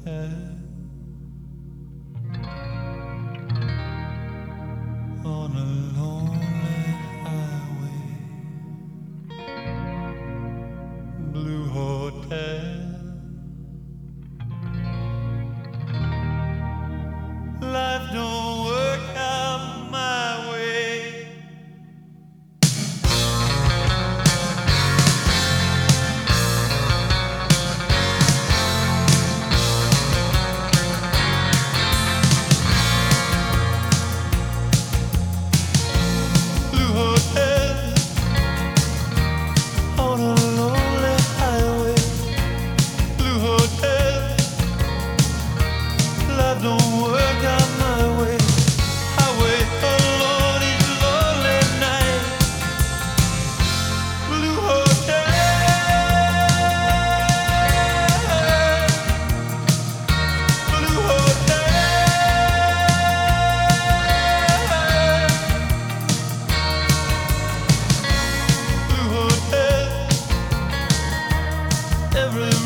on a lonely highway, blue hotel. Life don't work out my way. Blue hotel on a lonely highway. Blue hotel. Life don't work out my way. I wait alone each lonely night. Blue hotel. Blue hotel. Blue hotel. Every